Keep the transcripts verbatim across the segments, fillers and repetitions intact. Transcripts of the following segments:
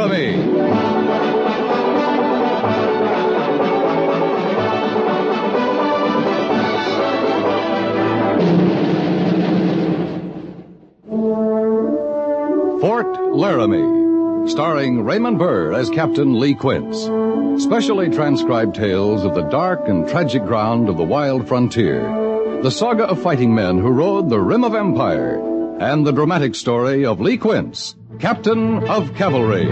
Laramie. Fort Laramie, starring Raymond Burr as Captain Lee Quince. Specially transcribed tales of the dark and tragic ground of the wild frontier. The saga of fighting men who rode the rim of empire. And the dramatic story of Lee Quince, Captain of Cavalry.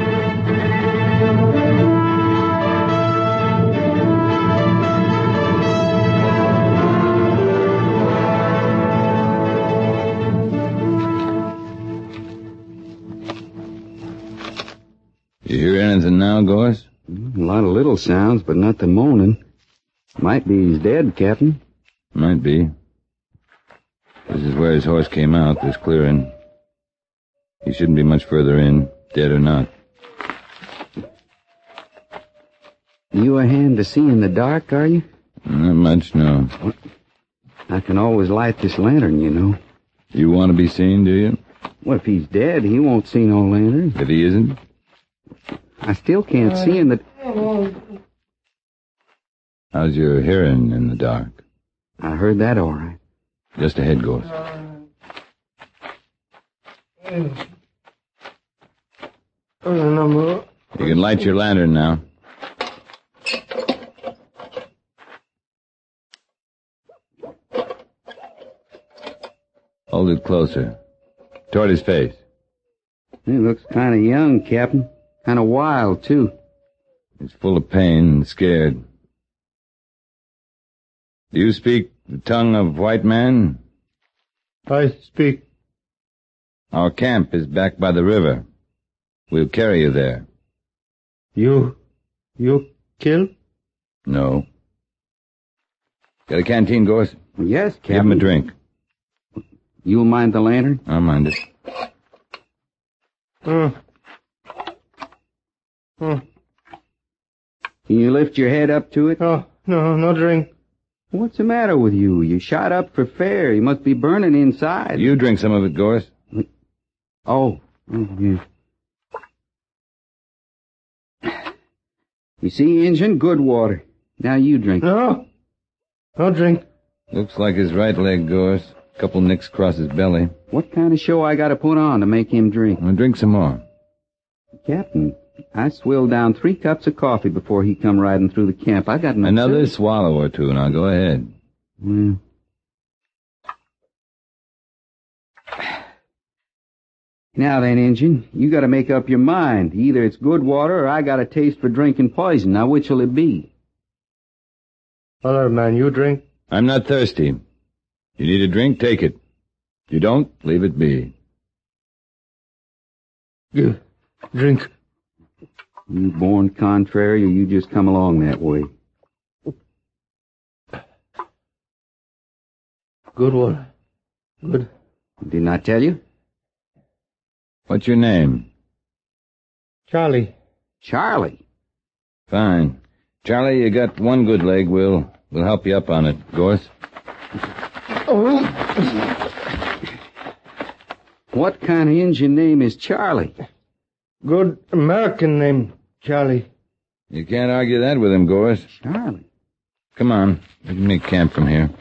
You hear anything now, Gorse? A lot of little sounds, but not the moaning. Might be he's dead, Captain. Might be. This is where his horse came out, this clearing. He shouldn't be much further in, dead or not. You a hand to see in the dark, are you? Not much, no. What? I can always light this lantern, you know. You want to be seen, do you? Well, if he's dead, he won't see no lantern. If he isn't? I still can't see in the... How's your hearing in the dark? I heard that all right. Just ahead, Gorse. You can light your lantern now. Hold it closer. Toward his face. He looks kind of young, Captain. Kind of wild, too. He's full of pain and scared. Do you speak the tongue of white man? I speak. Our camp is back by the river. We'll carry you there. You... you kill? No. Got a canteen, Gorse? Yes, Captain. Give him a drink. You'll mind the lantern? I'll mind it. Hmm. Hmm. Can you lift your head up to it? Oh, no, no drink. What's the matter with you? You shot up for fair. You must be burning inside. You drink some of it, Gorse. Oh. Oh, yeah. You see, Injun, good water. Now you drink. No. No drink. Looks like his right leg, Gorse. Couple nicks across his belly. What kind of show I gotta put on to make him drink? Well, drink some more. Captain, I swilled down three cups of coffee before he come riding through the camp. I got no... Another swallow or two, now go ahead. Well... Now then, Injun, you gotta make up your mind. Either it's good water or I got a taste for drinking poison. Now which'll it be? Other man, you drink? I'm not thirsty. You need a drink, take it. If you don't, leave it be. You drink. You born contrary or you just come along that way? Good one. Good. Didn't I tell you? What's your name? Charlie. Charlie. Fine. Charlie, you got one good leg. We'll, we'll help you up on it. Gorse? Oh. What kind of Indian name is Charlie? Good American name, Charlie. You can't argue that with him, Gorse. Charlie. Come on. We can make camp from here.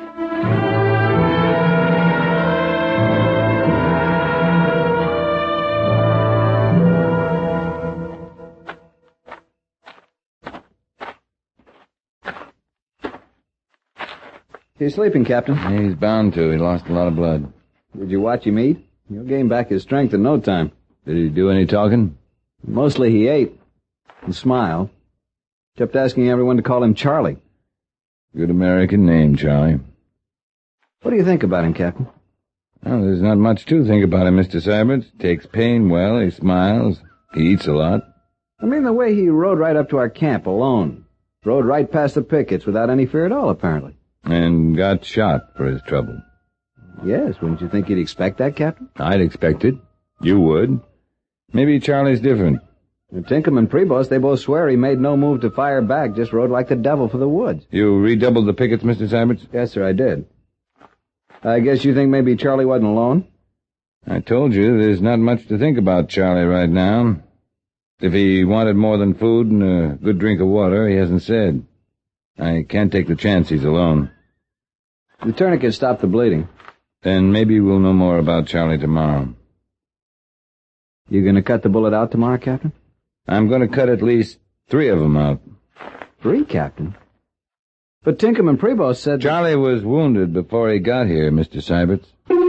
He's sleeping, Captain. He's bound to. He lost a lot of blood. Did you watch him eat? He'll gain back his strength in no time. Did he do any talking? Mostly he ate and smiled. Kept asking everyone to call him Charlie. Good American name, Charlie. What do you think about him, Captain? Well, there's not much to think about him, Mister Syberts. Takes pain well, he smiles, he eats a lot. I mean the way he rode right up to our camp alone. Rode right past the pickets without any fear at all, apparently. And got shot for his trouble. Yes, wouldn't you think he'd expect that, Captain? I'd expect it. You would. Maybe Charlie's different. Tinkham and Prevost, they both swear he made no move to fire back, just rode like the devil for the woods. You redoubled the pickets, Mister Syberts? Yes, sir, I did. I guess you think maybe Charlie wasn't alone? I told you there's not much to think about Charlie right now. If he wanted more than food and a good drink of water, he hasn't said. I can't take the chance he's alone. The tourniquet stopped the bleeding. Then maybe we'll know more about Charlie tomorrow. You gonna cut the bullet out tomorrow, Captain? I'm going to cut at least three of them out. Three, Captain? But Tinkham and Prevost said... Charlie was wounded before he got here, Mister Syberts.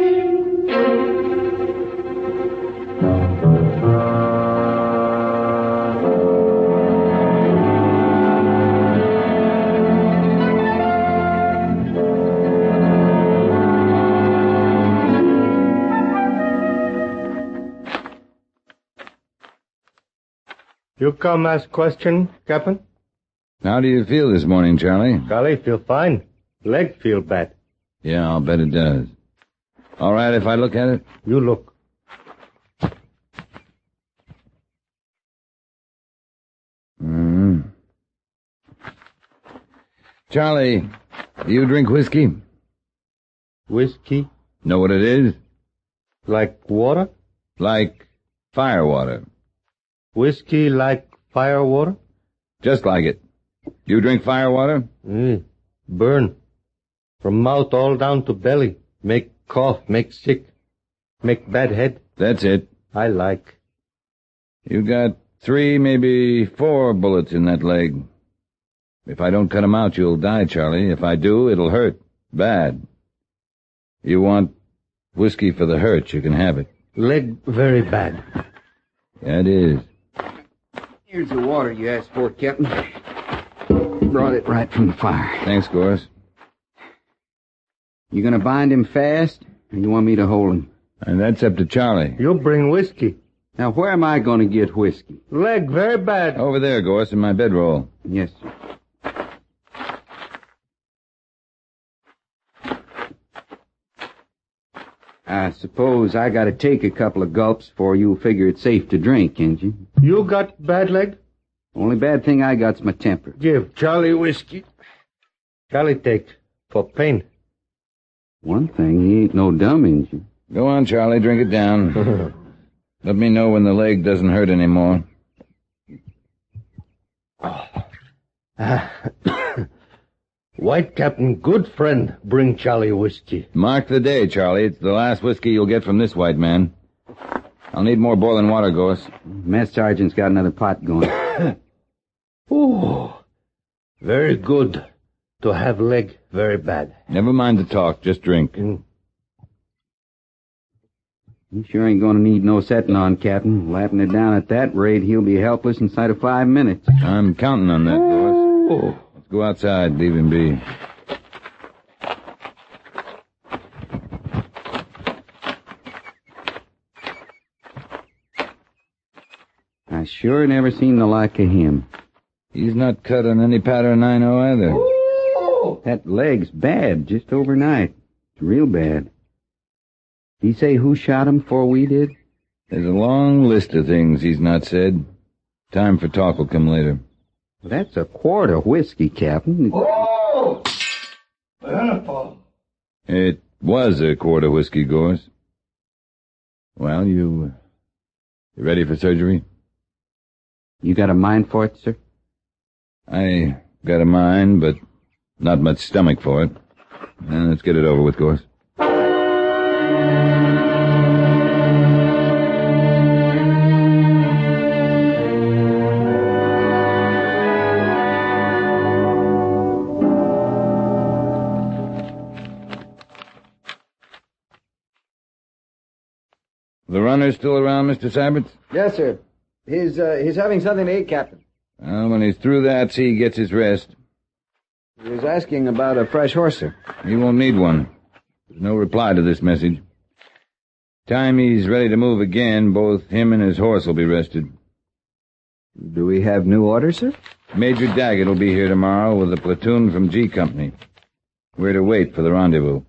You come ask question, Captain? How do you feel this morning, Charlie? Charlie feel fine. Leg feel bad. Yeah, I'll bet it does. All right if I look at it? You look. Mm. Charlie, do you drink whiskey? Whiskey? Know what it is? Like water? Like fire water. Whiskey like fire water? Just like it. You drink fire water? Mm. Burn. From mouth all down to belly. Make cough, make sick. Make bad head. That's it. I like. You got three, maybe four bullets in that leg. If I don't cut 'em out, you'll die, Charlie. If I do, it'll hurt. Bad. You want whiskey for the hurt, you can have it. Leg very bad. Yeah, it is. Here's the water you asked for, Captain. Brought it right from the fire. Thanks, Gorse. You gonna bind him fast, or you want me to hold him? And that's up to Charlie. You bring whiskey. Now, where am I gonna get whiskey? Leg very bad. Over there, Gorse, in my bedroll. Yes, sir. I suppose I gotta take a couple of gulps before you figure it's safe to drink, ain't you? You got bad leg? Only bad thing I got's my temper. Give Charlie whiskey. Charlie take for pain. One thing, he ain't no dumb, ain't you? Go on, Charlie, drink it down. Let me know when the leg doesn't hurt anymore. White Captain, good friend, bring Charlie whiskey. Mark the day, Charlie. It's the last whiskey you'll get from this white man. I'll need more boiling water, Gorse. Mess sergeant's got another pot going. Oh, very good to have leg very bad. Never mind the talk, just drink. Mm. He sure ain't gonna need no setting on, Captain. Lapping it down at that rate, he'll be helpless inside of five minutes. I'm counting on that, Gorse. Oh. Let's go outside, leave him be. I sure never seen the like of him. He's not cut on any pattern I know either. That leg's bad, just overnight. It's real bad. Did he say who shot him before we did? There's a long list of things he's not said. Time for talk will come later. Well, that's a quart of whiskey, Captain. Oh! Beautiful. It was a quart of whiskey, Gorse. Well, you... You ready for surgery? You got a mind for it, sir? I got a mind, but not much stomach for it. Now, let's get it over with, Gorse. The runner's still around, Mister Syberts? Yes, sir. He's, uh, he's having something to eat, Captain. Well, when he's through that, see he gets his rest. He was asking about a fresh horse, sir. He won't need one. There's no reply to this message. Time he's ready to move again, both him and his horse will be rested. Do we have new orders, sir? Major Daggett will be here tomorrow with a platoon from G Company. We're to wait for the rendezvous.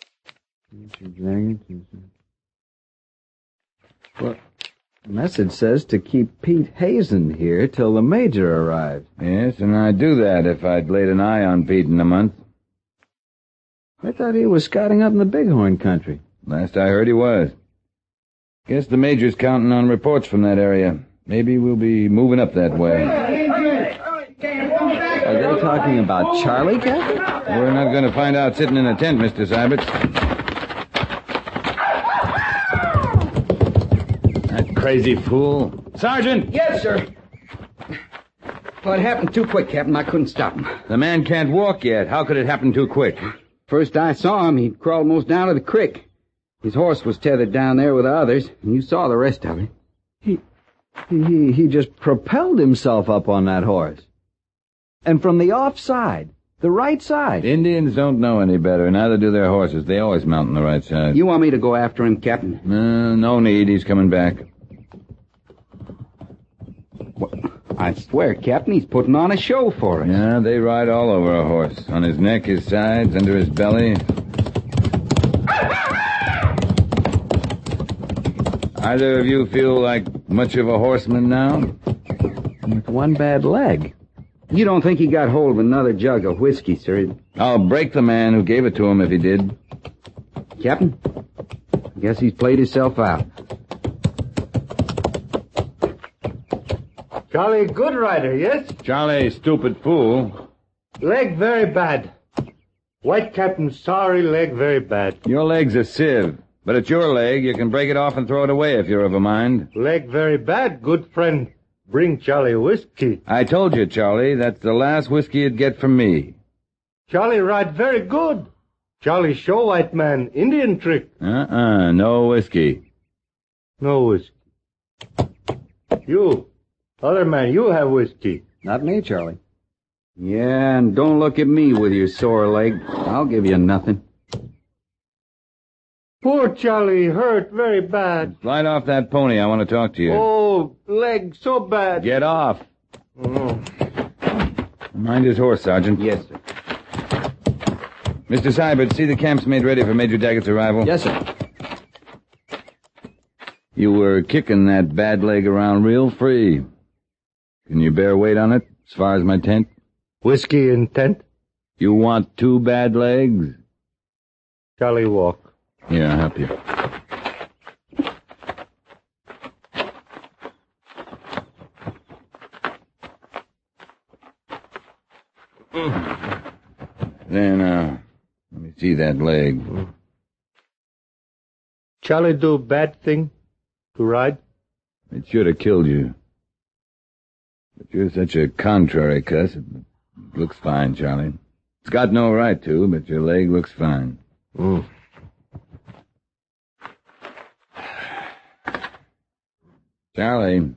Well, the message says to keep Pete Hazen here till the Major arrives. Yes, and I'd do that if I'd laid an eye on Pete in a month. I thought he was scouting up in the Bighorn country. Last I heard he was. Guess the Major's counting on reports from that area. Maybe we'll be moving up that way. Are they talking about Charlie, Captain? We're not going to find out sitting in a tent, Mister Syberts. That crazy fool. Sergeant! Yes, sir. Well, it happened too quick, Captain. I couldn't stop him. The man can't walk yet. How could it happen too quick? First I saw him, he'd crawled most down to the creek. His horse was tethered down there with the others, and you saw the rest of it. He, he, he just propelled himself up on that horse. And from the off side, the right side. Indians don't know any better, neither do their horses. They always mount on the right side. You want me to go after him, Captain? Uh, no need. He's coming back. Well, I swear, Captain, he's putting on a show for us. Yeah, they ride all over a horse. On his neck, his sides, under his belly. Either of you feel like much of a horseman now? With one bad leg. You don't think he got hold of another jug of whiskey, sir? I'll break the man who gave it to him if he did. Captain, I guess he's played himself out. Charlie, good rider, yes? Charlie, stupid fool. Leg very bad. White Captain, sorry, leg very bad. Your leg's a sieve, but it's your leg. You can break it off and throw it away if you're of a mind. Leg very bad, good friend. Bring Charlie whiskey. I told you, Charlie, that's the last whiskey you'd get from me. Charlie ride very good. Charlie show white man Indian trick. Uh-uh, no whiskey. No whiskey. You, other man, you have whiskey. Not me, Charlie. Yeah, and don't look at me with your sore leg. I'll give you nothing. Poor Charlie, hurt very bad. Slide off that pony. I want to talk to you. Oh, leg so bad. Get off. Oh. Mind his horse, Sergeant. Yes, sir. Mister Sybert, see the camp's made ready for Major Daggett's arrival? Yes, sir. You were kicking that bad leg around real free. Can you bear weight on it, as far as my tent? Whiskey in tent? You want two bad legs? Charlie walk. Here, I'll help you. Then, uh, let me see that leg. Charlie do bad thing to ride? It should have killed you. But you're such a contrary cuss. It looks fine, Charlie. It's got no right to, but your leg looks fine. Mm. Charlie,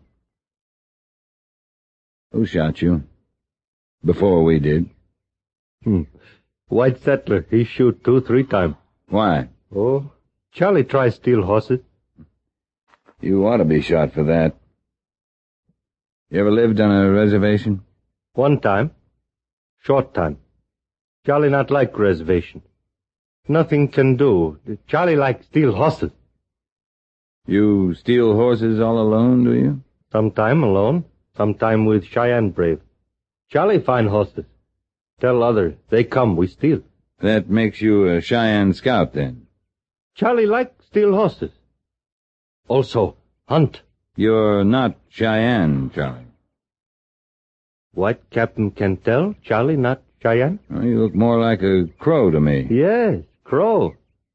who shot you? Before we did. Hmm. White settler, he shoot two, three times. Why? Oh, Charlie try steal horses. You ought to be shot for that. You ever lived on a reservation? One time. Short time. Charlie not like reservation. Nothing can do. Charlie like steal horses. You steal horses all alone, do you? Sometime alone, sometime with Cheyenne brave. Charlie find horses. Tell others, they come, we steal. That makes you a Cheyenne scout, then. Charlie like steal horses. Also, hunt. You're not Cheyenne, Charlie. White Captain can tell Charlie not Cheyenne? Well, you look more like a crow to me. Yes, crow.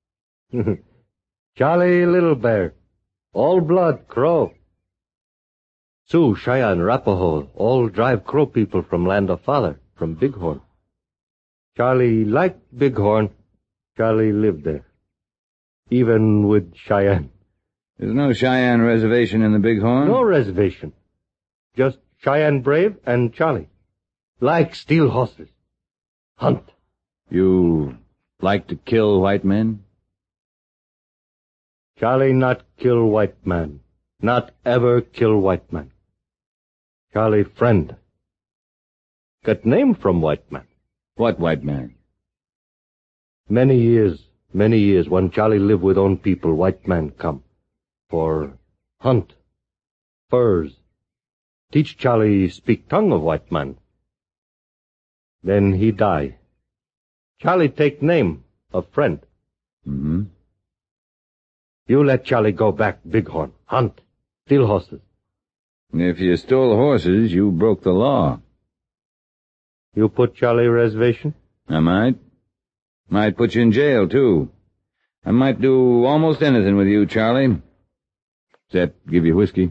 Charlie Little Bear. All blood, crow. Sioux, Cheyenne, Arapaho, all drive crow people from land of father, from Bighorn. Charlie liked Bighorn. Charlie lived there. Even with Cheyenne. There's no Cheyenne reservation in the Bighorn? No reservation. Just Cheyenne brave and Charlie. Like steal horses. Hunt. You like to kill white men? Charlie not kill white man. Not ever kill white man. Charlie friend. Got name from white man. What white man? Many years, many years, when Charlie live with own people, white man come. For hunt. Furs. Teach Charlie speak tongue of white man. Then he die. Charlie take name of friend. Mm-hmm. You let Charlie go back Bighorn. Hunt. Steal horses. If you stole horses, you broke the law. You put Charlie reservation? I might. Might put you in jail, too. I might do almost anything with you, Charlie. Except give you whiskey.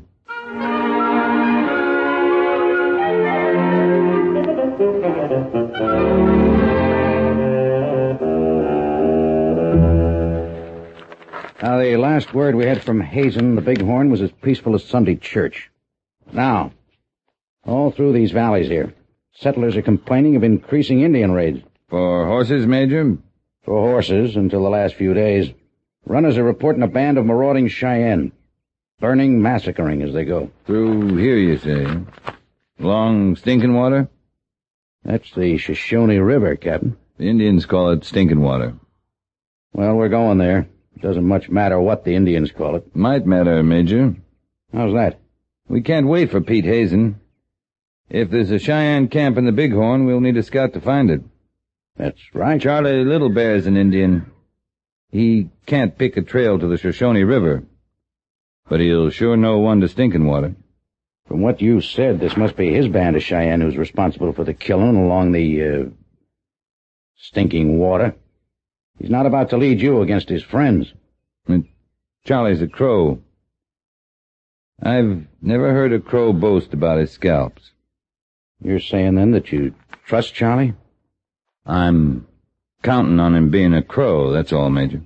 Now, the last word we had from Hazen, the Bighorn, was as peaceful as Sunday church. Now, all through these valleys here, settlers are complaining of increasing Indian raids. For horses, Major? For horses, until the last few days. Runners are reporting a band of marauding Cheyenne. Burning, massacring as they go. Through here, you say? Along Stinking Water? That's the Shoshone River, Captain. The Indians call it Stinking Water. Well, we're going there. It doesn't much matter what the Indians call it. Might matter, Major. How's that? We can't wait for Pete Hazen. If there's a Cheyenne camp in the Bighorn, we'll need a scout to find it. That's right. Charlie Little Bear's an Indian. He can't pick a trail to the Shoshone River, but he'll sure know one to Stinking Water. From what you said, this must be his band of Cheyenne who's responsible for the killing along the, uh, Stinking Water. He's not about to lead you against his friends. And Charlie's a Crow. I've never heard a Crow boast about his scalps. You're saying, then, that you trust Charlie? I'm counting on him being a Crow, that's all, Major.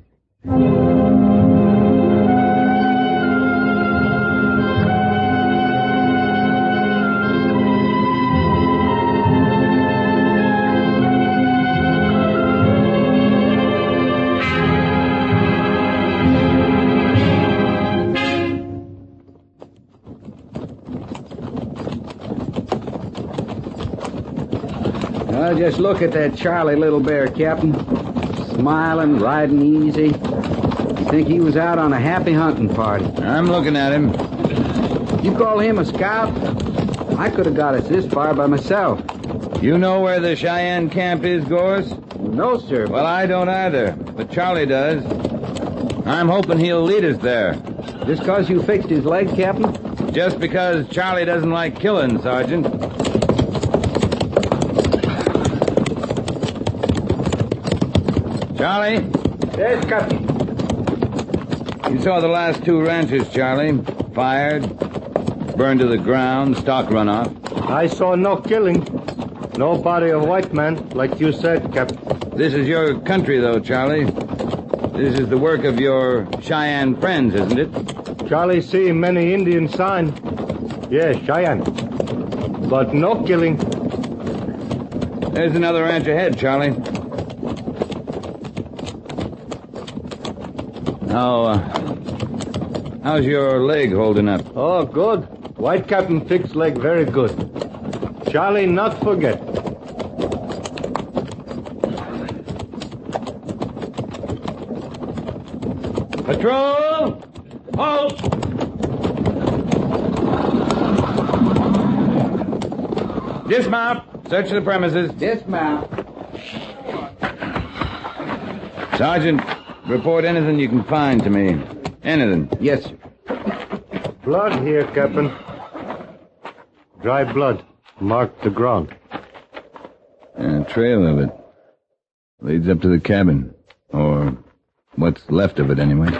Well, just look at that Charlie Little Bear, Captain. Smiling, riding easy. You'd think he was out on a happy hunting party. I'm looking at him. You call him a scout? I could have got us this far by myself. You know where the Cheyenne camp is, Gorse? No, sir. Well, I don't either, but Charlie does. I'm hoping he'll lead us there. Just because you fixed his leg, Captain? Just because Charlie doesn't like killing, Sergeant. Charlie? Yes, Captain. You saw the last two ranches, Charlie. Fired, burned to the ground, stock run off. I saw no killing. No body of white man, like you said, Captain. This is your country, though, Charlie. This is the work of your Cheyenne friends, isn't it? Charlie see many Indian sign. Yes, Cheyenne. But no killing. There's another ranch ahead, Charlie. How, uh, how's your leg holding up? Oh, good. White Captain fix leg very good. Charlie not forget. Patrol! Halt! Dismount. Search the premises. Dismount. Sergeant, report anything you can find to me. Anything. Yes, sir. Blood here, Captain. Dry blood. Marked the ground. A trail of it. Leads up to the cabin. Or what's left of it, anyway.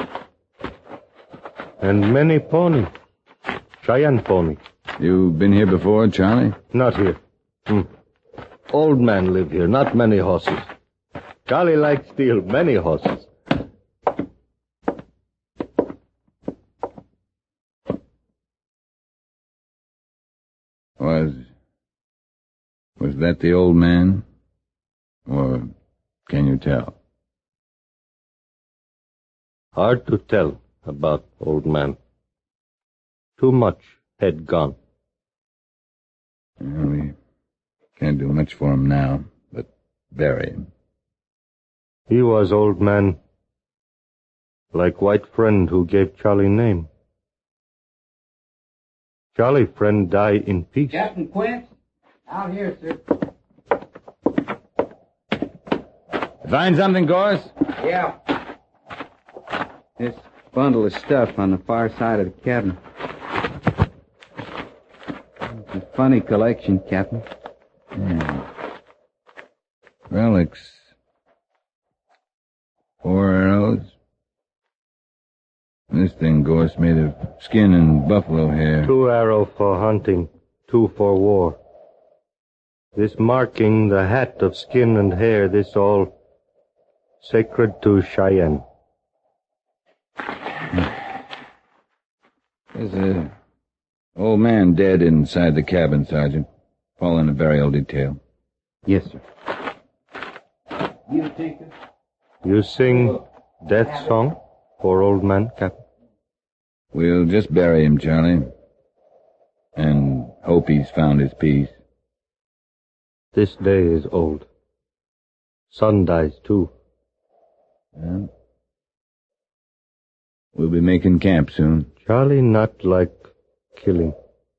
And many pony. Cheyenne pony. You been here before, Charlie? Not here. Hmm. Old man live here, not many horses. Charlie like steal many horses. Was... Was that the old man? Or can you tell? Hard to tell about old man. Too much head gone. Well, we can't do much for him now, but bury him. He was old man. Like white friend who gave Charlie name. Charlie friend die in peace. Captain Quint, out here, sir. Find something, Gorse? Yeah. This bundle of stuff on the far side of the cabin. funny collection, Captain. Yeah. Relics. Four arrows. This thing, Gorse, made of skin and buffalo hair. Two arrow for hunting, two for war. This marking, the hat of skin and hair, this all sacred to Cheyenne. There's a old man dead inside the cabin, Sergeant. Following a burial detail. Yes, sir. You sing death song for old man, Captain? We'll just bury him, Charlie. And hope he's found his peace. This day is old. Son dies, too. Yeah. We'll be making camp soon. Charlie not like killing.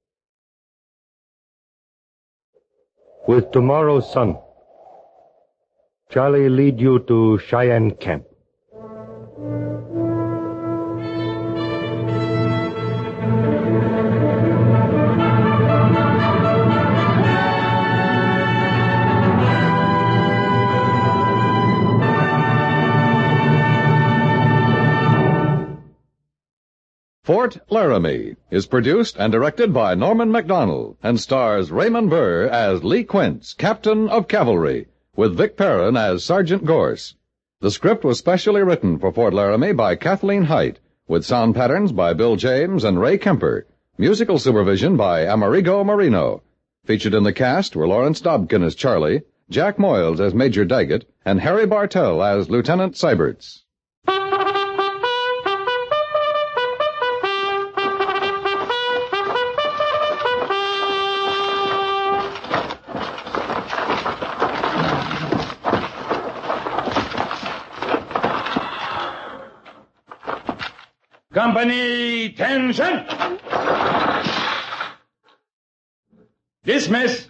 With tomorrow's sun, Charlie lead you to Cheyenne camp. Fort Laramie is produced and directed by Norman Macdonald and stars Raymond Burr as Lee Quince, Captain of Cavalry, with Vic Perrin as Sergeant Gorse. The script was specially written for Fort Laramie by Kathleen Height, with sound patterns by Bill James and Ray Kemper, musical supervision by Amerigo Marino. Featured in the cast were Lawrence Dobkin as Charlie, Jack Moyles as Major Daggett, and Harry Bartell as Lieutenant Seiberts. Company, tension! Dismiss!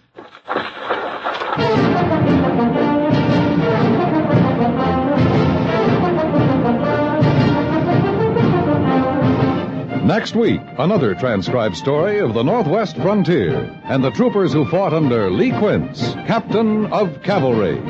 Next week, another transcribed story of the Northwest frontier and the troopers who fought under Lee Quince, Captain of Cavalry.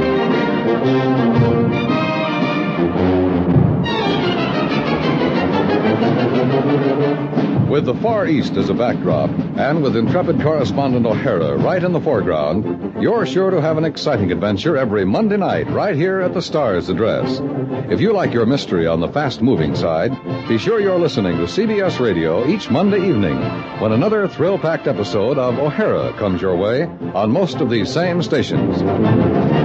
With the Far East as a backdrop, and with intrepid correspondent O'Hara right in the foreground, you're sure to have an exciting adventure every Monday night right here at the Star's address. If you like your mystery on the fast-moving side, be sure you're listening to C B S Radio each Monday evening when another thrill-packed episode of O'Hara comes your way on most of these same stations.